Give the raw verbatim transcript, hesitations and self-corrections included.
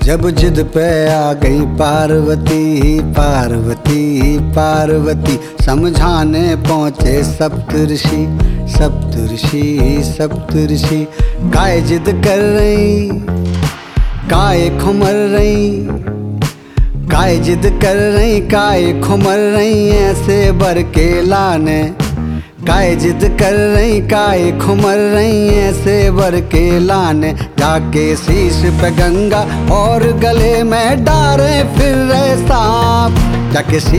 जब जिद पे आ गई पार्वती पार्वती पार्वती, समझाने पहुँचे सप्तऋषि सप्तऋषि सप्तऋषि। काय जिद कर रही, काय खुमर रही, काय जिद कर रही, काय खुमर रही, ऐसे बर के लाने। काय जिद कर रही, काय खुमर रही, ऐसे वर के लाने। जाके शीश पे गंगा और गले में डारे फिर रहे सांप, जाके शीश